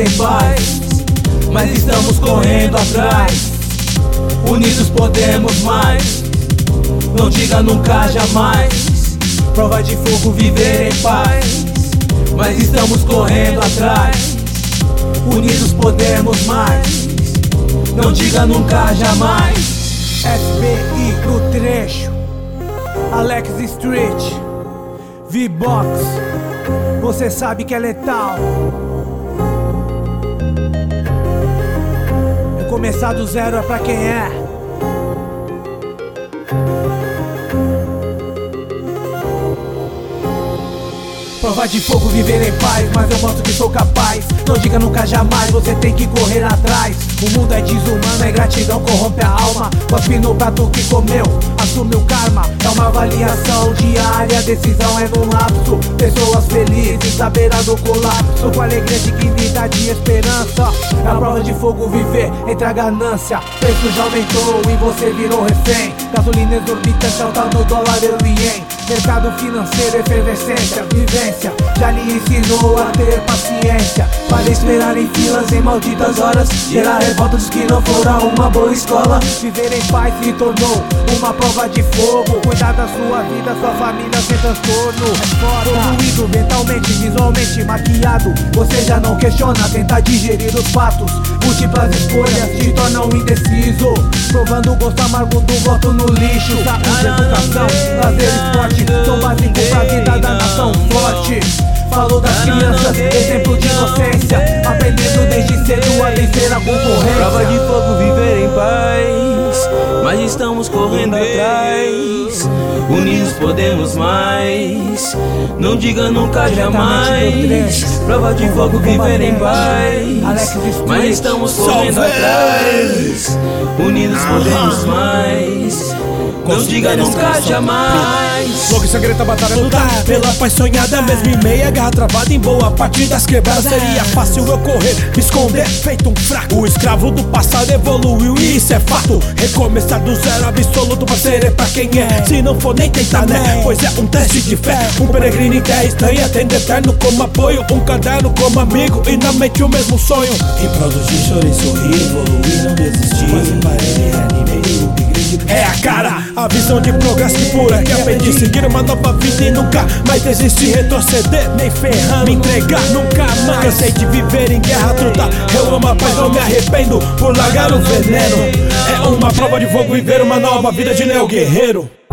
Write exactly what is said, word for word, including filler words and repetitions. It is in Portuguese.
em paz, mas estamos correndo atrás. Unidos podemos mais, não diga nunca jamais. Prova de fogo, viver em paz, mas estamos correndo atrás. Unidos podemos mais, não diga nunca jamais. S B I no trecho, Alex Street, V-Box, você sabe que é letal. Começar do zero é pra quem é. Prova de fogo, viver em paz, mas eu mostro que sou capaz. Não diga nunca jamais, você tem que correr atrás. O mundo é desumano, a ingratidão corrompe a alma. Cospe no prato que comeu, assume o karma. É uma avaliação diária, decisão é no lapso. Pessoas felizes à beira do colapso, com alegria, dignidade e esperança. É a prova de fogo, viver entre a ganância. Preço já aumentou e você virou refém. Gasolina exorbitante, alta no dólar, euro e ien. Mercado financeiro, efervescência, vivência já lhe ensinou a ter paciência. Para esperar em filas em malditas horas, gerar revolta dos que não foram uma boa escola. Viver em paz se tornou uma prova de fogo. Cuidar da sua vida, sua família sem transtorno. É foda. Poluído mentalmente, visualmente maquiado, você já não questiona, tenta digerir os fatos. Múltiplas escolhas te tornam indeciso, provando o gosto amargo do voto no lixo. Saúde, educação, lazer, esporte são básicos pra vida da nação forte. Falou das crianças, exemplo de inocência, aprendendo desde cedo a vencer a concorrência. Prova de fogo, viver em paz, mas estamos correndo atrás. Unidos podemos mais, não diga nunca jamais. Prova de fogo, viver em paz, mas estamos correndo atrás. Unidos podemos mais, não diga nunca jamais. Logo e sangrenta batalha lutar pela paz sonhada, mesmo em meia guerra travada em boa parte das quebradas. Seria fácil eu correr, me esconder, feito um fraco. O escravo do passado evoluiu e isso é fato. Recomeçar do zero absoluto pra ser é pra quem é. Se não for nem tentar, né? Pois é um teste de fé. Um peregrino em terra estranha, tendo eterno como apoio. Um caderno como amigo e na mente o mesmo sonho. E produzir, chorei, sorri, evoluir, não desistir. Quase parei, reanimei, o big é a cara, a visão de progresso que pura que aprendi seguir uma nova vida e nunca mais desistir, retroceder, nem ferrando, me entregar nunca mais. Cansei de viver em guerra, truta, eu amo a paz, não me arrependo por largar o veneno. É uma prova de fogo, viver uma nova vida de Neo Guerreiro.